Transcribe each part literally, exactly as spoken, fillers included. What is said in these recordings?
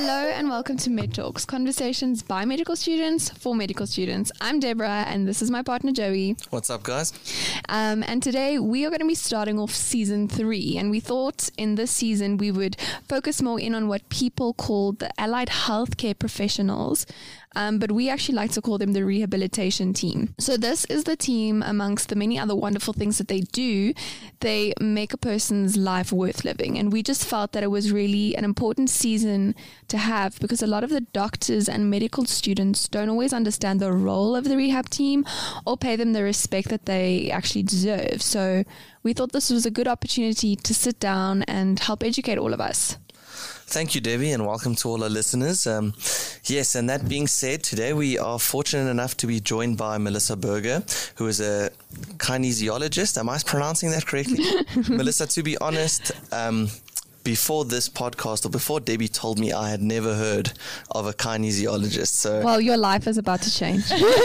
Hello and welcome to Med Talks, conversations by medical students for medical students. I'm Deborah and this is my partner Joey. What's up, guys? Um, and today we are going to be starting off season three, and we thought in this season we would focus more in on what people call the allied healthcare professionals. Um, but we actually like to call them the rehabilitation team. So this is the team, amongst the many other wonderful things that they do, they make a person's life worth living. And we just felt that it was really an important season to have, because a lot of the doctors and medical students don't always understand the role of the rehab team or pay them the respect that they actually deserve. So we thought this was a good opportunity to sit down and help educate all of us. Thank you, Debbie, and welcome to all our listeners. Um, yes, and that being said, today we are fortunate enough to be joined by Melissa Berger, who is a kinesiologist. Am I pronouncing that correctly? Melissa, to be honest, um, before this podcast or before Debbie told me, I had never heard of a kinesiologist. So, well, your life is about to change.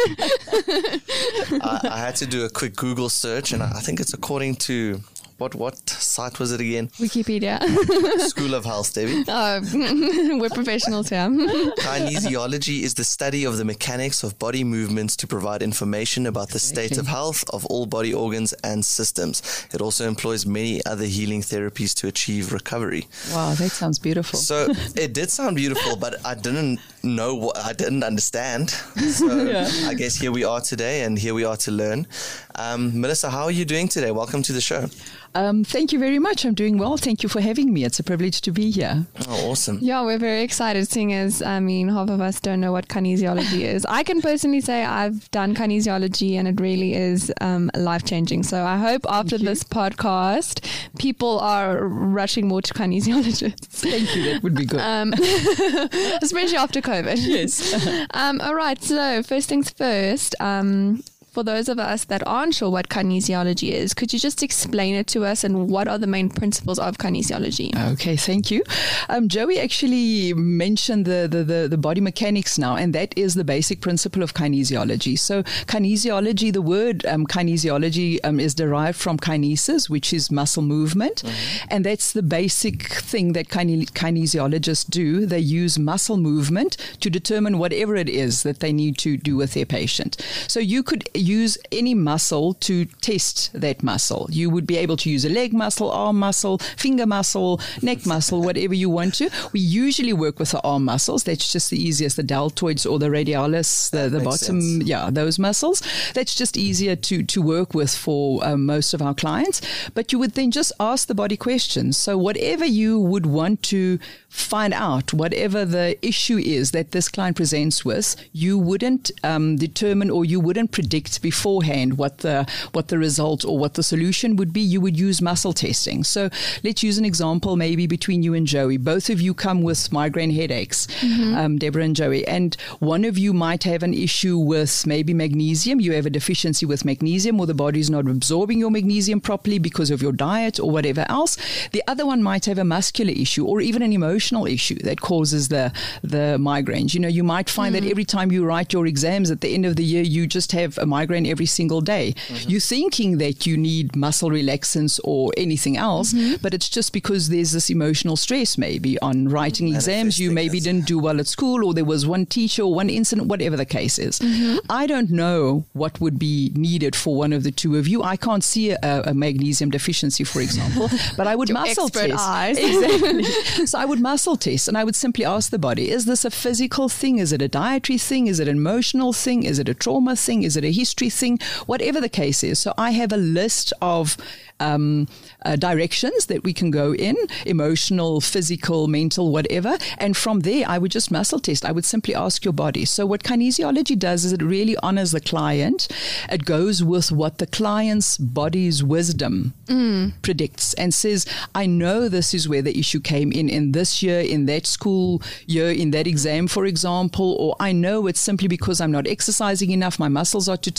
I, I had to do a quick Google search, and I think it's according to... What what site was it again? Wikipedia. School of Health, Debbie. Oh, we're professionals here. Kinesiology is the study of the mechanics of body movements to provide information about the state of health of all body organs and systems. It also employs many other healing therapies to achieve recovery. Wow, that sounds beautiful. So it did sound beautiful, but I didn't know what I didn't understand. So yeah. I guess here we are today, and here we are to learn. Um, Melissa, how are you doing today? Welcome to the show. Um, thank you very much. I'm doing well. Thank you for having me. It's a privilege to be here. Oh, awesome. Yeah, we're very excited, seeing as, I mean, half of us don't know what kinesiology is. I can personally say I've done kinesiology and it really is um, life-changing. So I hope after this podcast, people are rushing more to kinesiologists. Thank you. That would be good. Um, especially after COVID. Yes. um, all right. So first things first, um, for those of us that aren't sure what kinesiology is, could you just explain it to us, and what are the main principles of kinesiology? Okay, thank you. Um, Joey actually mentioned the, the, the, the body mechanics now, and that is the basic principle of kinesiology. So kinesiology, the word um, kinesiology um, is derived from kinesis, which is muscle movement. Mm-hmm. And that's the basic thing that kine- kinesiologists do. They use muscle movement to determine whatever it is that they need to do with their patient. So you could use any muscle to test that muscle. You would be able to use a leg muscle, arm muscle, finger muscle, neck muscle, whatever you want to. We usually work with the arm muscles. That's just the easiest, the deltoids or the radialis, the, the bottom, sense. yeah, those muscles. That's just easier to, to work with for um, most of our clients. But you would then just ask the body questions. So whatever you would want to find out, whatever the issue is that this client presents with, you wouldn't um, determine or you wouldn't predict beforehand what the what the result or what the solution would be. You would use muscle testing. So let's use an example maybe between you and Joey. Both of you come with migraine headaches, mm-hmm. um, Deborah and Joey, and one of you might have an issue with maybe magnesium. You have a deficiency with magnesium, or the body's not absorbing your magnesium properly because of your diet or whatever else. The other one might have a muscular issue or even an emotional issue that causes the, the migraines. You know, you might find mm-hmm. that every time you write your exams at the end of the year, you just have a migraine every single day. Mm-hmm. You're thinking that you need muscle relaxants or anything else, mm-hmm. but it's just because there's this emotional stress maybe on writing exams. You maybe didn't do well at school, or there was one teacher or one incident, whatever the case is. Mm-hmm. I don't know what would be needed for one of the two of you. I can't see a, a magnesium deficiency, for example, but I would Your muscle expert test. Eyes. Exactly. So I would muscle test, and I would simply ask the body, is this a physical thing? Is it a dietary thing? Is it an emotional thing? Is it a trauma thing? Is it a history thing? Whatever the case is. So I have a list of um, uh, directions that we can go in, emotional, physical, mental, whatever. And from there, I would just muscle test. I would simply ask your body. So what kinesiology does is it really honors the client. It goes with what the client's body's wisdom mm. predicts and says, I know this is where the issue came in, in this year, in that school year, in that exam, for example, or I know it's simply because I'm not exercising enough, my muscles are too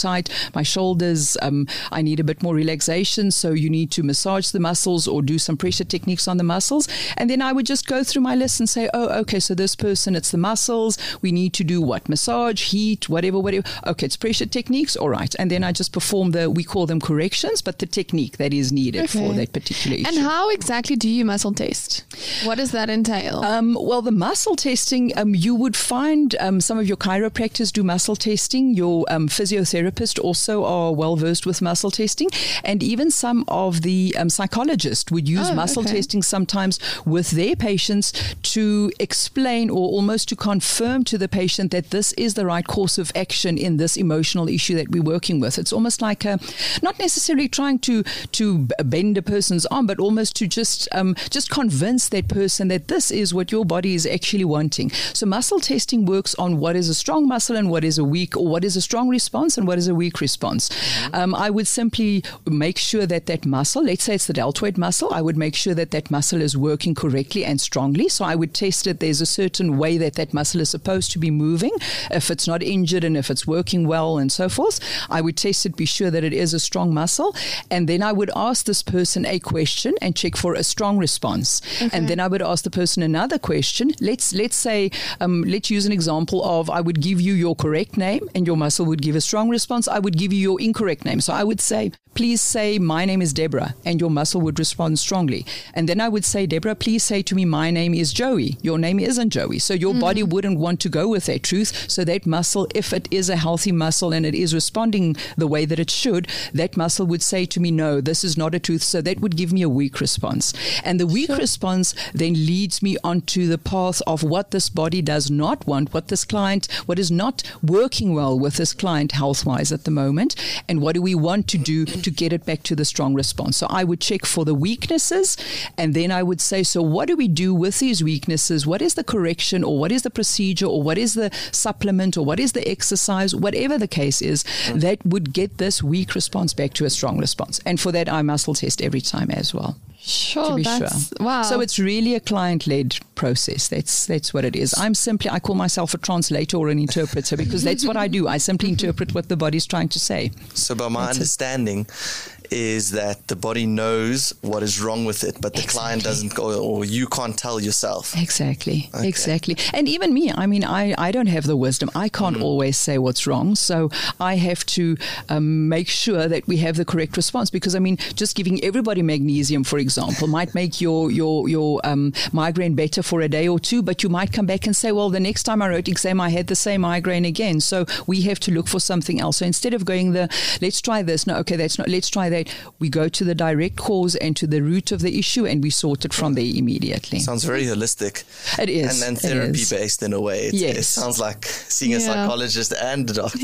tight. My shoulders, um, I need a bit more relaxation. So you need to massage the muscles or do some pressure techniques on the muscles. And then I would just go through my list and say, oh, okay, so this person, it's the muscles. We need to do what? Massage, heat, whatever, whatever. Okay, it's pressure techniques. All right. And then I just perform the, we call them corrections, but the technique that is needed okay. for that particular issue. And how exactly do you muscle test? What does that entail? Um, well, the muscle testing, um, you would find um, some of your chiropractors do muscle testing. Your um, physiotherapists also are well versed with muscle testing. And even some of the um, psychologists would use oh, muscle okay. testing sometimes with their patients to explain or almost to confirm to the patient that this is the right course of action in this emotional issue that we're working with. It's almost like a, not necessarily trying to to bend a person's arm, but almost to just um, just convince that person that this is what your body is actually wanting. So muscle testing works on what is a strong muscle and what is a weak, or what is a strong response and what is a weak response. Mm-hmm. Um, I would simply make sure that that muscle, let's say it's the deltoid muscle, I would make sure that that muscle is working correctly and strongly. So I would test it. There's a certain way that that muscle is supposed to be moving. If it's not injured and if it's working well and so forth, I would test it, be sure that it is a strong muscle. And then I would ask this person a question and check for a strong response. Okay. And then I would ask the person another question. Let's let's say, um, let's use an example of, I would give you your correct name and your muscle would give a strong response. I would give you your incorrect name. So I would say, please say, my name is Deborah, and your muscle would respond strongly. And then I would say, Deborah, please say to me, my name is Joey. Your name isn't Joey. So your mm. body wouldn't want to go with that truth. So that muscle, if it is a healthy muscle and it is responding the way that it should, that muscle would say to me, no, this is not a truth. So that would give me a weak response. And the weak sure. response then leads me onto the path of what this body does not want, what this client, what is not working well with this client health-wise at the moment, and what do we want to do to get it back to the strong response. So I would check for the weaknesses, and then I would say, so what do we do with these weaknesses? What is the correction, or what is the procedure, or what is the supplement, or what is the exercise, whatever the case is, mm. that would get this weak response back to a strong response. And for that, I muscle test every time as well. Sure, to be that's, sure. Wow. So it's really a client-led process. That's that's what it is. I'm simply, I call myself a translator or an interpreter because that's what I do. I simply interpret what the body's trying to say. So by my that's understanding it. is that the body knows what is wrong with it, but the exactly. client doesn't go, or you can't tell yourself. Exactly, okay. exactly. And even me, I mean, I, I don't have the wisdom. I can't mm. always say what's wrong. So I have to um, make sure that we have the correct response because, I mean, just giving everybody magnesium, for example, example, might make your your your um, migraine better for a day or two, but you might come back and say, well, the next time I wrote exam, I had the same migraine again. So we have to look for something else. So instead of going the, let's try this, no, okay, that's not, let's try that, we go to the direct cause and to the root of the issue, and we sort it from there immediately. Sounds very holistic. It is. And then therapy-based in a way. It's, yes. It sounds like seeing a yeah. psychologist and a doctor.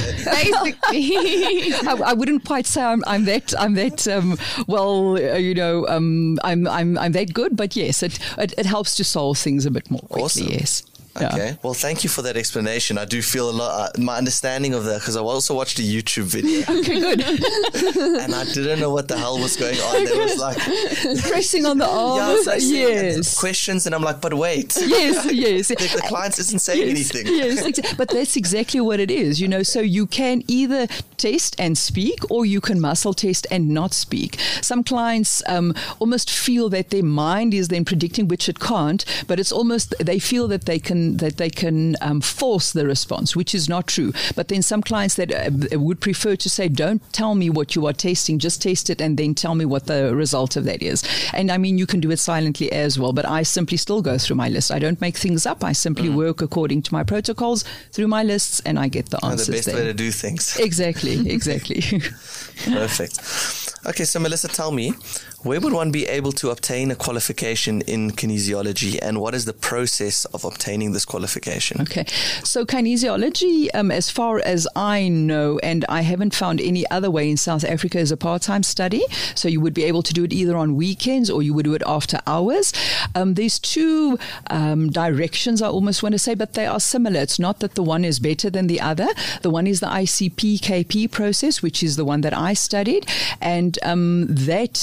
Basically. I, I wouldn't quite say I'm, I'm that, I'm that um, well, uh, you know, um, I'm, I'm, I'm that good, but yes, it, it, it helps to solve things a bit more quickly, awesome. yes. Okay. Yeah. Well, thank you for that explanation. I do feel a lot, uh, my understanding of that, because I also watched a YouTube video. Okay, good. And I didn't know what the hell was going on. There was like pressing on the arm. Yeah, so yes. questions, and I'm like, but wait. Yes, yes. the, the client isn't saying yes, anything. Yes, exa- but that's exactly what it is, you know. So you can either test and speak, or you can muscle test and not speak. Some clients um, almost feel that their mind is then predicting, which it can't, but it's almost, they feel that they can that they can um, force the response, which is not true. But then some clients that uh, would prefer to say, don't tell me what you are tasting, just taste it and then tell me what the result of that is. And I mean, you can do it silently as well, but I simply still go through my list. I don't make things up. I simply mm. work according to my protocols through my lists, and I get the answers. Oh, the best there. way to do things. Exactly, exactly. Perfect. Okay, so Melissa, tell me, where would one be able to obtain a qualification in kinesiology, and what is the process of obtaining this qualification? Okay, so kinesiology, um, as far as I know, and I haven't found any other way in South Africa, is a part-time study. So you would be able to do it either on weekends or you would do it after hours. Um, there's two um, directions, I almost want to say, but they are similar. It's not that the one is better than the other. The one is the I C P K P process, which is the one that I studied, and um, that uh,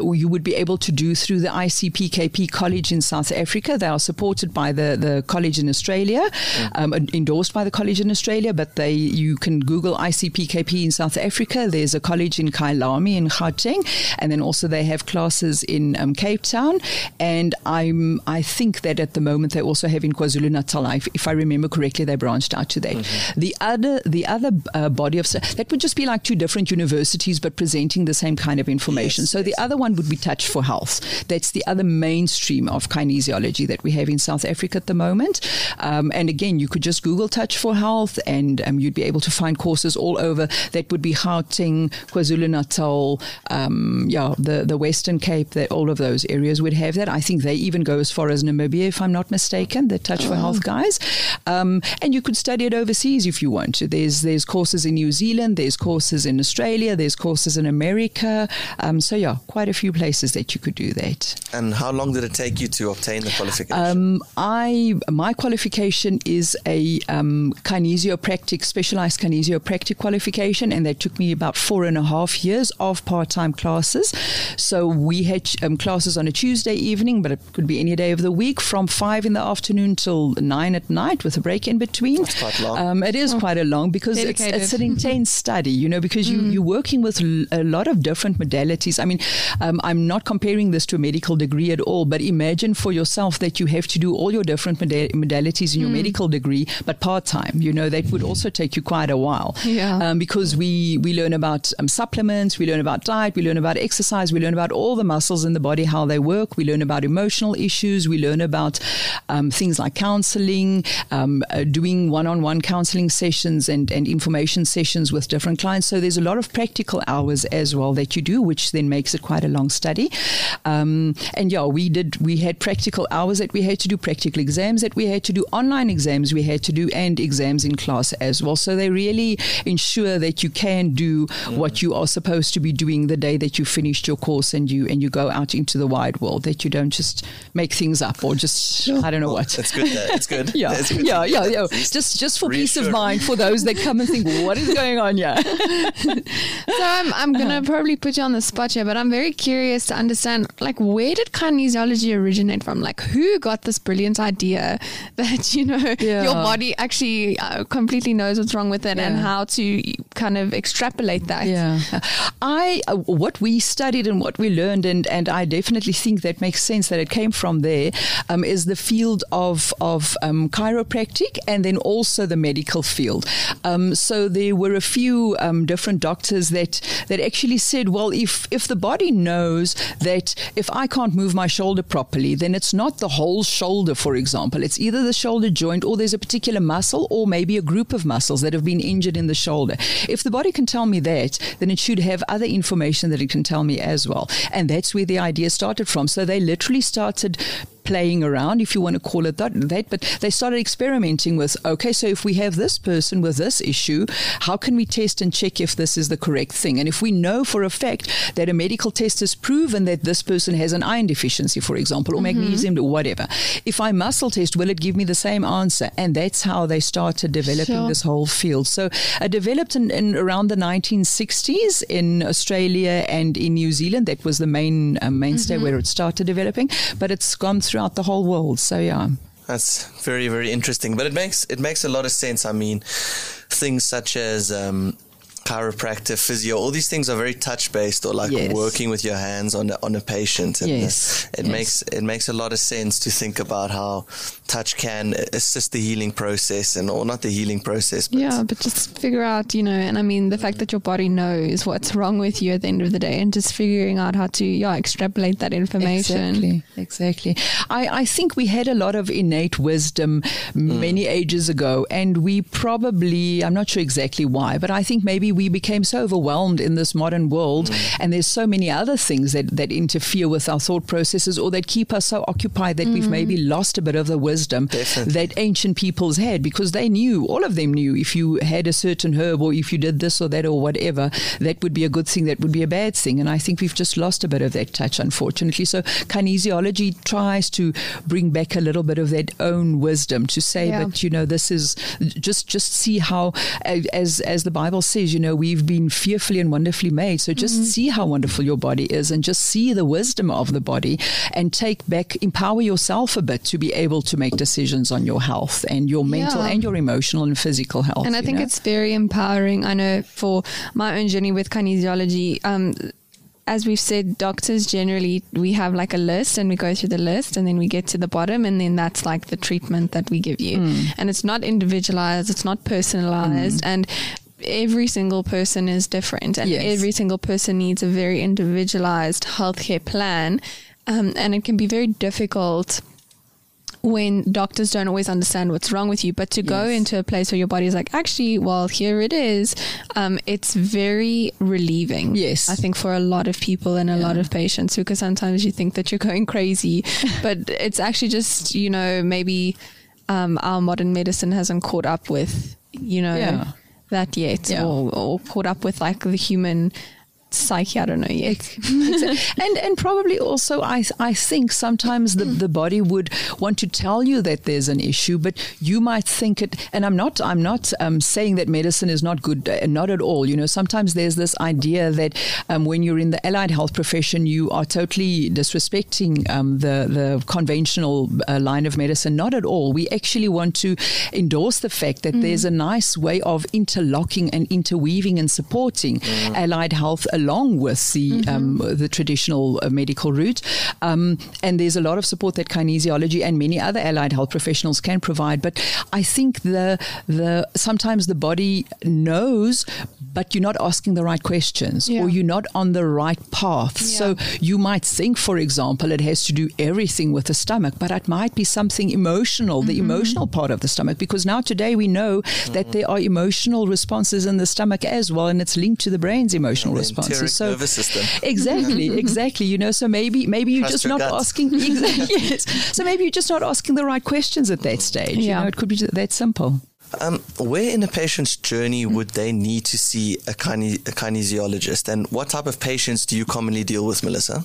you would be able to do through the I C P K P College in South Africa. They are supported by the, the college in Australia, mm. um, endorsed by the college in Australia, but they you can Google I C P K P in South Africa. There's a college in Kyalami in Gauteng, and then also they have classes in um, Cape Town, and I'm I think that at the moment they also have in KwaZulu-Natal. If, if I remember correctly, they branched out to that. Mm-hmm. The other the other uh, body of that would just be like two different universities but presenting the same kind of information. Yes, so yes. The other one would be Touch for Health. That's the other mainstream of kinesiology that we have in South Africa at the moment. Um, and again, you could just Google Touch for Health, and um, you'd be able to find courses all over. That would be Gauteng, KwaZulu-Natal, um, yeah, the, the Western Cape, that all of those areas would have that. I think they even go as far as Namibia, if I'm not mistaken, the Touch oh. for Health guys. Um, and you could study it overseas if you want to. There's, there's courses in New Zealand, there's courses in Australia, there's courses in America. Um, so, yeah, quite a few places that you could do that. And how long did it take you to obtain the qualification? Um, I my qualification is a um, kinesiopractic, specialized kinesiopractic qualification, and that took me about four and a half years of part-time classes. So we had um, classes on a Tuesday evening, but it could be any day of the week, from five in the afternoon till nine at night with a break in between. That's quite long. Um, it is oh, quite a long because it's, it's an intense study, you know, because you, mm. you're working with l- a lot of different modalities. I mean, um, I'm not comparing this to a medical degree at all, but imagine for yourself that you have to do all your different moda- modalities in your mm. medical degree, but part-time, you know, that would also take you quite a while. Yeah. Um, because we, we learn about um, supplements, we learn about diet, we learn about exercise, we learn about all the muscles in the body, how they work, we learn about emotional issues, we learn about um, things like counseling, um, uh, doing one-on-one counseling sessions and, and information sessions with different clients. So there's a lot of practical hours as well that you do, which then makes it quite a long study. Um, and yeah, we did, we had practical hours that we had to do, practical exams that we had to do, online exams we had to do, and exams in class as well. So they really ensure that you can do mm. what you are supposed to be doing the day that you finished your course and you and you go out into the wide world, that you don't just make things up or just, sure. I don't know well, what. That's good. It's good. yeah, it's good. yeah, yeah, yeah. Just, just for peace of mind for those that come and think, what is going on here? So I'm, I'm going to uh-huh. probably put you on the spot here, but I'm very curious to understand, like, where did kinesiology originate from? Like, who got this brilliant idea that, you know, yeah. your body actually uh, completely knows what's wrong with it yeah. and how to kind of extrapolate that? Yeah. I, uh, what we studied and what we learned, and, and I definitely think that makes sense that it came from there, um, is the field of, of um, chiropractic and then also the medical field. Um, so there were a few um, different doctors that, that actually said, well, if, if the body knows that if I can't move my shoulder properly, then it's not the whole shoulder, for example. It's either the shoulder joint or there's a particular muscle or maybe a group of muscles that have been injured in the shoulder. If the body can tell me that, then it should have other information that it can tell me as well. And that's where the idea started from. So they literally started playing around, if you want to call it that, that, but they started experimenting with, okay, so if we have this person with this issue, how can we test and check if this is the correct thing? And if we know for a fact that a medical test has proven that this person has an iron deficiency, for example, or mm-hmm. magnesium or whatever, if I muscle test, will it give me the same answer? And that's how they started developing sure. this whole field. So it developed in, in around the nineteen sixties in Australia and in New Zealand. That was the main uh, mainstay mm-hmm. where it started developing, but it's gone through throughout the whole world. So yeah, that's very, very interesting. But it makes it makes a lot of sense. I mean, things such as um, chiropractor, physio, all these things are very touch based, or like yes. working with your hands on a, on a patient. And yes, it yes. makes it makes a lot of sense to think about how touch can assist the healing process, and or not the healing process. But yeah, but just figure out, you know, and I mean the fact that your body knows what's wrong with you at the end of the day, and just figuring out how to yeah extrapolate that information. Exactly, exactly. I, I think we had a lot of innate wisdom mm. many ages ago, and we probably, I'm not sure exactly why, but I think maybe we became so overwhelmed in this modern world, mm. and there's so many other things that, that interfere with our thought processes or that keep us so occupied that mm. we've maybe lost a bit of the wisdom Definitely. that ancient peoples had, because they knew, all of them knew, if you had a certain herb or if you did this or that or whatever, that would be a good thing, that would be a bad thing. And I think we've just lost a bit of that touch, unfortunately. So kinesiology tries to bring back a little bit of that own wisdom to say, yeah. but you know, this is just, just see how, as, as the Bible says, you know, know, we've been fearfully and wonderfully made. So just mm-hmm. see how wonderful your body is and just see the wisdom of the body and take back, empower yourself a bit to be able to make decisions on your health and your mental yeah. and your emotional and physical health. And I think know? it's very empowering. I know for my own journey with kinesiology, um, as we've said, doctors generally, we have like a list and we go through the list and then we get to the bottom and then that's like the treatment that we give you. Mm. And it's not individualized, it's not personalized. Mm. And every single person is different and yes. every single person needs a very individualized healthcare plan. Um, and it can be very difficult when doctors don't always understand what's wrong with you, but to yes. go into a place where your body is like, actually, well, here it is. Um, it's very relieving. Yes. I think for a lot of people and a yeah. lot of patients, because sometimes you think that you're going crazy, but it's actually just, you know, maybe um, our modern medicine hasn't caught up with, you know, yeah. that yet yeah. or, or caught up with like the human psyche, I don't know yet. and and probably also I I think sometimes the, the body would want to tell you that there's an issue, but you might think it, and I'm not I'm not um, saying that medicine is not good, uh, not at all. You know, sometimes there's this idea that um, when you're in the allied health profession, you are totally disrespecting um, the, the conventional uh, line of medicine. Not at all. We actually want to endorse the fact that mm. there's a nice way of interlocking and interweaving and supporting mm. allied health along with the mm-hmm. um, the traditional uh, medical route. Um, and there's a lot of support that kinesiology and many other allied health professionals can provide. But I think the the sometimes the body knows, but you're not asking the right questions yeah. or you're not on the right path. Yeah. So you might think, for example, it has to do everything with the stomach, but it might be something emotional, mm-hmm. the emotional part of the stomach, because now today we know mm-hmm. that there are emotional responses in the stomach as well, and it's linked to the brain's emotional yeah, responses. So nervous system. Exactly, exactly. You know, so maybe maybe you're Trust just not guts. asking. Exactly, yes. So maybe you're just not asking the right questions at that stage. Yeah. You know, it could be that simple. Um, where in a patient's journey would they need to see a, kine- a kinesiologist, and what type of patients do you commonly deal with, Melissa?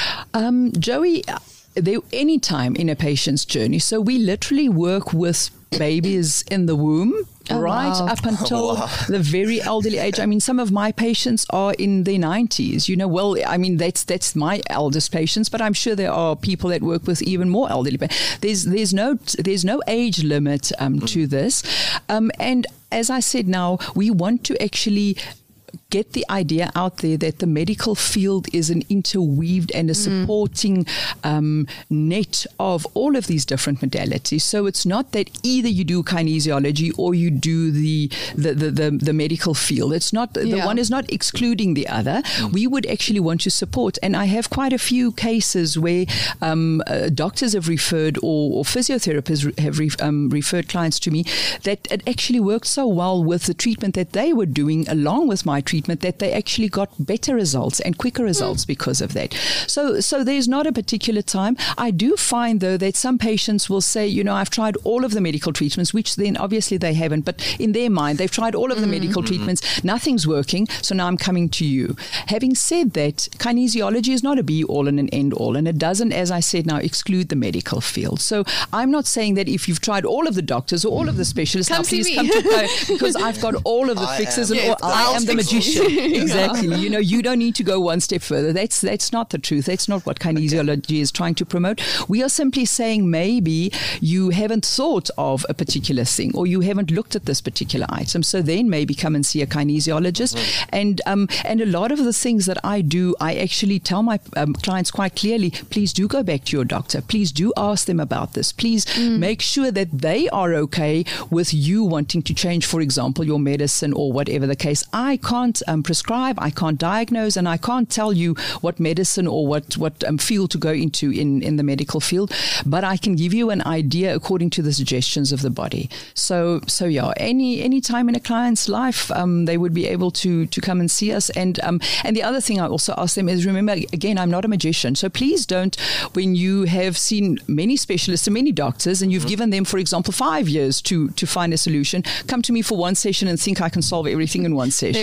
Um, Joey, there any time in a patient's journey. So we literally work with babies in the womb. Oh, right wow. up until wow. the very elderly age. I mean, some of my patients are in their nineties. You know, well, I mean, that's that's my eldest patients, but I'm sure there are people that work with even more elderly. But there's there's no there's no age limit um, mm. to this, um, and as I said, now we want to actually get the idea out there that the medical field is an interweaved and a supporting mm. um, net of all of these different modalities. So it's not that either you do kinesiology or you do the the the, the, the medical field. It's not yeah. the one is not excluding the other. Mm. We would actually want to support, and I have quite a few cases where um, uh, doctors have referred or, or physiotherapists have re- um, referred clients to me that it actually worked so well with the treatment that they were doing along with my treatment that they actually got better results and quicker results mm. because of that. So so there's not a particular time. I do find, though, that some patients will say, you know, I've tried all of the medical treatments, which then obviously they haven't, but in their mind, they've tried all of the mm. medical treatments, nothing's working, so now I'm coming to you. Having said that, kinesiology is not a be-all and an end-all, and it doesn't, as I said now, exclude the medical field. So I'm not saying that if you've tried all of the doctors or all of the specialists, come now please me. come to me, because I've got all of the I fixes am, and all, I am the magician. Exactly. Yeah. You know, you don't need to go one step further. That's that's not the truth. That's not what kinesiology okay. is trying to promote. We are simply saying maybe you haven't thought of a particular thing or you haven't looked at this particular item. So then maybe come and see a kinesiologist. Mm-hmm. And um, and a lot of the things that I do, I actually tell my um, clients quite clearly, please do go back to your doctor. Please do ask them about this. Please mm. make sure that they are okay with you wanting to change, for example, your medicine or whatever the case. I can't um, prescribe, I can't diagnose, and I can't tell you what medicine or what, what um, field to go into in, in the medical field, but I can give you an idea according to the suggestions of the body. So, so yeah, any any time in a client's life, um, they would be able to to come and see us. And um, and the other thing I also ask them is, remember, again, I'm not a magician, so please don't, when you have seen many specialists and many doctors, and you've mm-hmm. given them, for example, five years to to find a solution, come to me for one session and think I can solve everything in one session. There we go.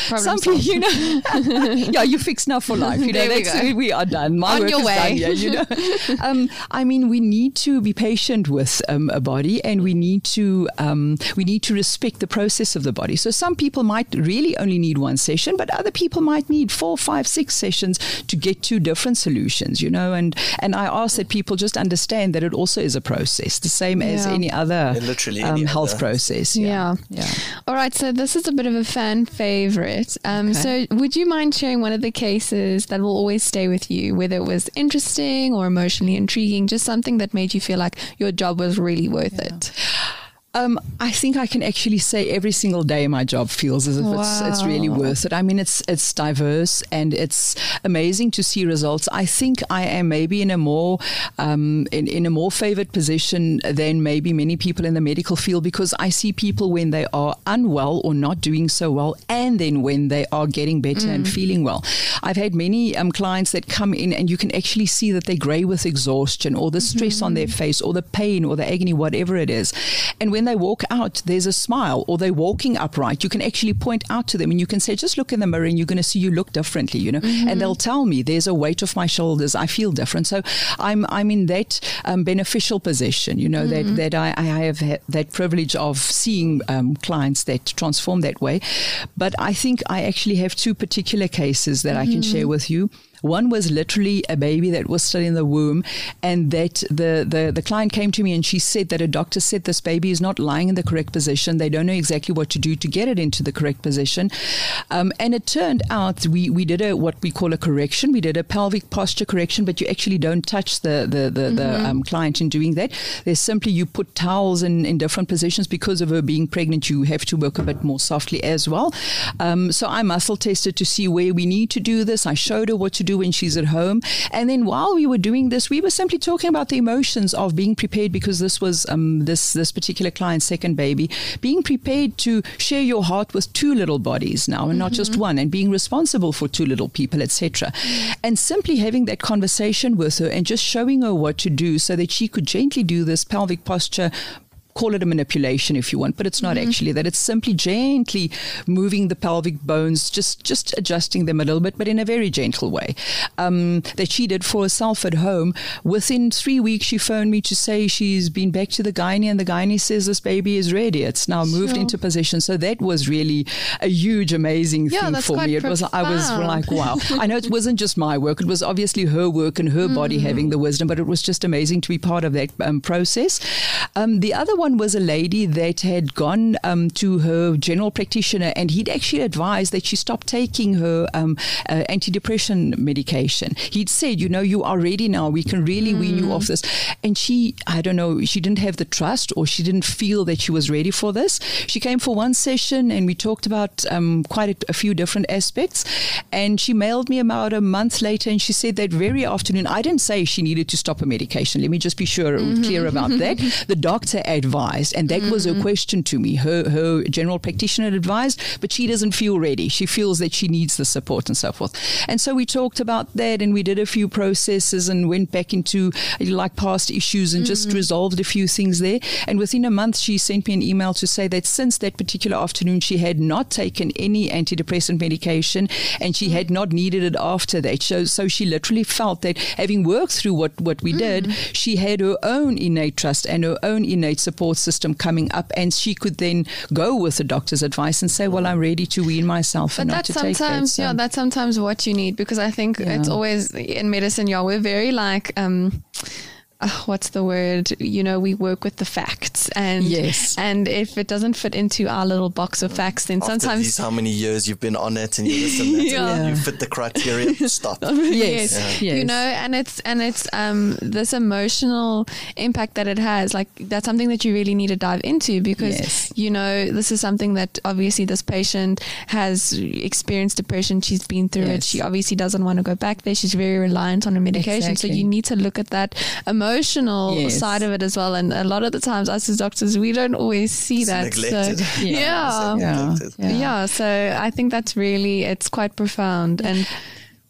Problem some people, solved. you know, yeah, you fixed now for life. You know, There we that's, go. we are done. My On work your is way. done. Yeah, you know. um, I mean, we need to be patient with um, a body, and we need to um, we need to respect the process of the body. So some people might really only need one session, but other people might need four, five, six sessions to get to different solutions. You know, and and I ask that people just understand that it also is a process, the same as Yeah. any other Yeah, literally um, any health other. process. Yeah. yeah. All right, so this is a bit of a fan favorite. Um, Okay. So, would you mind sharing one of the cases that will always stay with you, whether it was interesting or emotionally intriguing, just something that made you feel like your job was really worth it? Um, I think I can actually say every single day my job feels as if it's, it's really Wow. worth it. I mean, it's it's diverse and it's amazing to see results. I think I am maybe in a more um, in, in a more favored position than maybe many people in the medical field, because I see people when they are unwell or not doing so well, and then when they are getting better mm. and feeling well. I've had many um, clients that come in and you can actually see that they're grey with exhaustion, or the stress mm-hmm. on their face, or the pain or the agony, whatever it is. And when they walk out, there's a smile, or they're walking upright. You can actually point out to them and you can say, just look in the mirror and you're going to see you look differently, you know, mm-hmm. and they'll tell me there's a weight off my shoulders. I feel different. So I'm I'm in that um, beneficial position, you know, mm-hmm. that, that I, I have had that privilege of seeing um, clients that transform that way. But I think I actually have two particular cases that mm-hmm. I can share with you. One was literally a baby that was still in the womb, and that the, the, the client came to me and she said that a doctor said this baby is not lying in the correct position. They don't know exactly what to do to get it into the correct position. Um, and it turned out we, we did a what we call a correction. We did a pelvic posture correction, but you actually don't touch the, the, the, mm-hmm. the um, client in doing that. There's simply you put towels in, in different positions. Because of her being pregnant, you have to work a bit more softly as well. Um, so I muscle tested to see where we need to do this. I showed her what to do when she's at home. And then while we were doing this, we were simply talking about the emotions of being prepared, because this was um, this this particular client's second baby, being prepared to share your heart with two little bodies now and mm-hmm. not just one, and being responsible for two little people, et cetera. Mm-hmm. And simply having that conversation with her and just showing her what to do so that she could gently do this pelvic posture. Call it a manipulation if you want, but it's not mm-hmm. actually that. It's simply gently moving the pelvic bones, just just adjusting them a little bit, but in a very gentle way. Um, that she did for herself at home. Within three weeks, she phoned me to say she's been back to the gynae, and the gynae says this baby is ready. It's now moved sure. into position. So that was really a huge, amazing yeah, thing that's for quite me. It was I was like, wow. I know it wasn't just my work. It was obviously her work and her mm. body having the wisdom, but it was just amazing to be part of that um, process. Um, the other one was a lady that had gone um, to her general practitioner, and he'd actually advised that she stop taking her um, uh, antidepressant medication. He'd said, you know, you are ready now. We can really mm. wean you off this. And she, I don't know, she didn't have the trust, or she didn't feel that she was ready for this. She came for one session and we talked about um, quite a, a few different aspects. And she mailed me about a month later, and she said that very afternoon, I didn't say she needed to stop her medication. Let me just be sure, mm-hmm. clear about that. The doctor advised, and that mm-hmm. was her question to me. Her her general practitioner advised, but she doesn't feel ready. She feels that she needs the support and so forth. And so we talked about that, and we did a few processes and went back into like past issues and mm-hmm. just resolved a few things there. And within a month, she sent me an email to say that since that particular afternoon, she had not taken any antidepressant medication, and she had not needed it after that. So, so she literally felt that having worked through what, what we mm. did, she had her own innate trust and her own innate support system coming up, and she could then go with the doctor's advice and say, well, I'm ready to wean myself but and not that's to take that. Sometimes, So. yeah, that's sometimes what you need, because I think Yeah. it's always in medicine, yeah, we're very like, um, Uh, what's the word? You know, we work with the facts, and Yes. and if it doesn't fit into our little box of facts, then After sometimes these, how many years you've been on it and you this and that, Yeah. you fit the criteria, stop. Yes. yes. Yes. You know, and it's and it's um this emotional impact that it has. Like, that's something that you really need to dive into, because Yes. you know, this is something that obviously this patient has experienced depression. She's been through it. Yes. She obviously doesn't want to go back there. She's very reliant on her medication. Exactly. So you need to look at that emotional Yes. side of it as well. And a lot of the times, us as doctors, we don't always see It's that. neglected. So, Yeah. yeah. It's Yeah. neglected. Yeah. So I think that's really, it's quite profound. And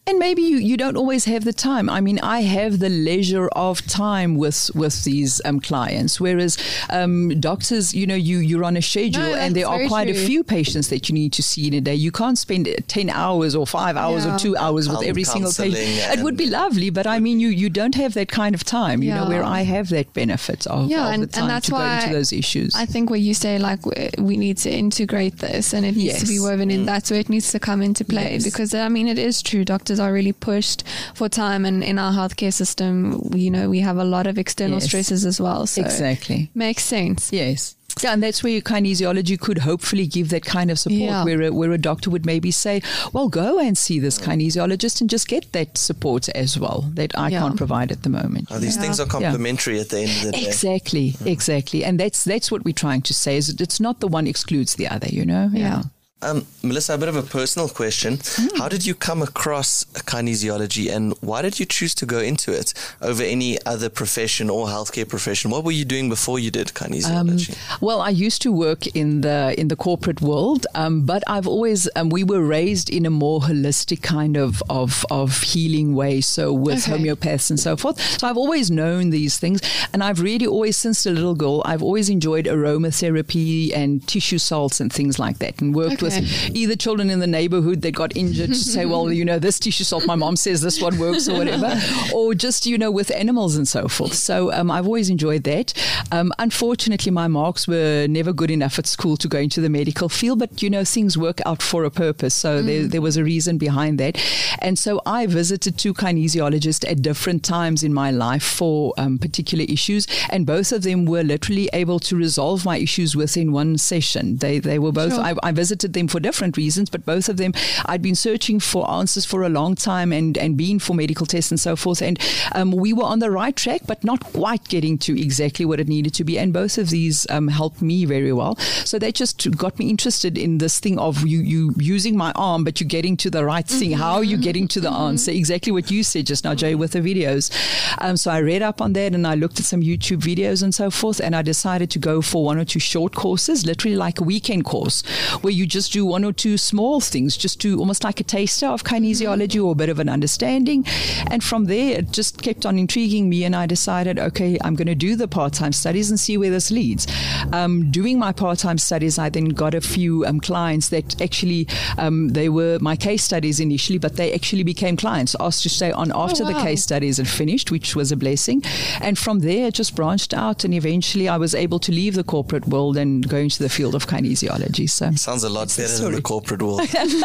And maybe you, you don't always have the time. I mean, I have the leisure of time with with these um, clients, whereas um, doctors, you know, you, you're on a schedule No, and there are quite true. a few patients that you need to see in a day. You can't spend ten hours or five hours yeah. or two hours with Um, every single patient. counselling It would be lovely, but I mean, you, you don't have that kind of time, you Yeah. know, where I have that benefit of, Yeah, of and- the time and that's to go why into those issues. I think where you say like we- we need to integrate this and it needs to be Yes. woven in, that's where it needs to come into play. Yes. Because I mean, it is true. Doctors are really pushed for time, and in our healthcare system, you know, we have a lot of external Yes. stresses as well. So Exactly. makes sense. Yes. Yeah, and that's where kinesiology could hopefully give that kind of support, Yeah. where, a, where a doctor would maybe say, well, go and see this kinesiologist and just get that support as well that I Yeah. can't provide at the moment. Oh, these Yeah. things are complementary at the end of the day. Exactly, exactly. And that's that's what we're trying to say, is that it's not the one excludes the other, you know? Yeah. Um, Melissa, a bit of a personal question. Mm. How did you come across kinesiology and why did you choose to go into it over any other profession or healthcare profession? What were you doing before you did kinesiology? Um, well, I used to work in the in the corporate world, um, but I've always um, we were raised in a more holistic kind of of, of healing way, so with Okay. homeopaths and so forth. So I've always known these things, and I've really always, since a little girl, I've always enjoyed aromatherapy and tissue salts and things like that, and worked Okay. with either children in the neighborhood that got injured to say, well, you know, this tissue salt, my mom says this one works or whatever, or just, you know, with animals and so forth. So um, I've always enjoyed that. Um, unfortunately, my marks were never good enough at school to go into the medical field, but, you know, things work out for a purpose. So mm. there, there was a reason behind that. And so I visited two kinesiologists at different times in my life for um, particular issues, and both of them were literally able to resolve my issues within one session. They they were both, Sure. I, I visited them for different reasons, but both of them, I'd been searching for answers for a long time and, and been for medical tests and so forth. And um, we were on the right track, but not quite getting to exactly what it needed to be. And both of these um, helped me very well. So that just got me interested in this thing of you, you using my arm, but you're getting to the right thing. Mm-hmm. How are you getting to the mm-hmm. answer? Exactly what you said just now, Jay, with the videos. Um, so I read up on that and I looked at some YouTube videos and so forth. And I decided to go for one or two short courses, literally like a weekend course, where you just do one or two small things, just do almost like a taster of kinesiology or a bit of an understanding. And from there, it just kept on intriguing me. And I decided, okay, I'm going to do the part-time studies and see where this leads. Um, doing my part-time studies, I then got a few um, clients that actually, um, they were my case studies initially, but they actually became clients, asked to stay on after oh, wow. the case studies had finished, which was a blessing. And from there, it just branched out. And eventually, I was able to leave the corporate world and go into the field of kinesiology. So sounds a lot better than the corporate world.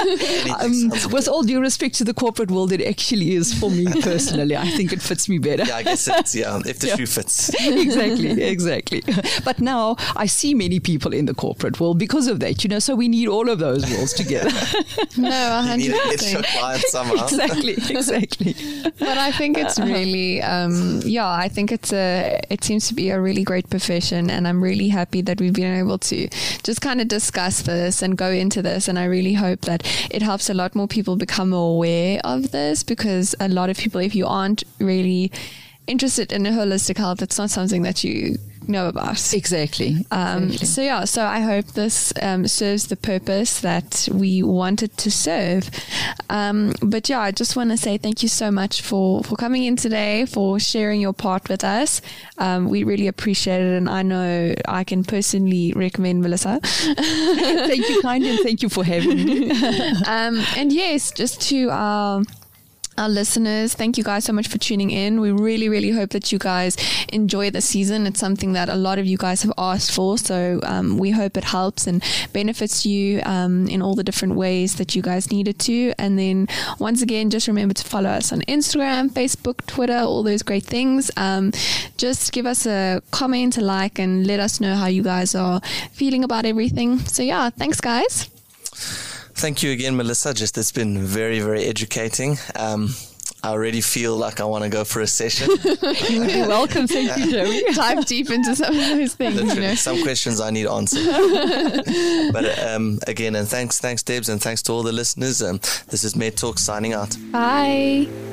um, with all due respect to the corporate world, it actually is for me personally. I think it fits me better. Yeah, I guess it's, yeah, if the yeah. shoe fits. Exactly, exactly. But now I see many people in the corporate world because of that, you know, so we need all of those worlds together. No, one hundred percent. You need to get your clients somehow. Exactly, exactly. But I think it's really, um, yeah, I think it's a, it seems to be a really great profession, and I'm really happy that we've been able to just kind of discuss this and go into this. And I really hope that it helps a lot more people become more aware of this, because a lot of people, if you aren't really interested in a holistic health, it's not something that you know about. Exactly. Um, exactly. So yeah, so I hope this um, serves the purpose that we wanted to serve. Um, but yeah, I just want to say thank you so much for, for coming in today, for sharing your part with us. Um, we really appreciate it, and I know I can personally recommend Melissa. Thank you, kindly, and thank you for having me. um, and yes, just to our Our listeners, thank you guys so much for tuning in. We really, really hope that you guys enjoy the season. It's something that a lot of you guys have asked for. So um, we hope it helps and benefits you um, in all the different ways that you guys need it to. And then once again, just remember to follow us on Instagram, Facebook, Twitter, all those great things. Um, just give us a comment, a like, and let us know how you guys are feeling about everything. So yeah, thanks guys. Thank you again, Melissa. Just it's been very, very educating. Um, I already feel like I want to go for a session. You would be welcome. Thank you, Joey. Dive deep into some of those things. Literally, you know. Some questions I need answered. But um, again, and thanks, thanks, Debs, and thanks to all the listeners. Um, this is Med Talk signing out. Bye.